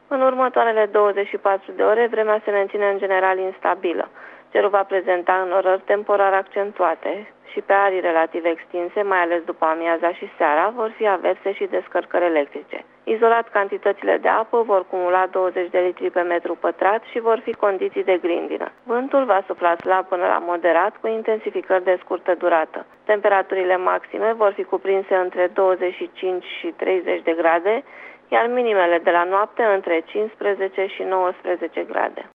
În următoarele 24 de ore, vremea se menține în general instabilă. Cerul va prezenta înnorări temporar accentuate și pe arii relativ extinse, mai ales după amiaza și seara, vor fi averse și descărcări electrice. Izolat, cantitățile de apă vor cumula 20 de litri pe metru pătrat și vor fi condiții de grindină. Vântul va sufla slab până la moderat, cu intensificări de scurtă durată. Temperaturile maxime vor fi cuprinse între 25 și 30 de grade, iar minimele de la noapte între 15 și 19 grade.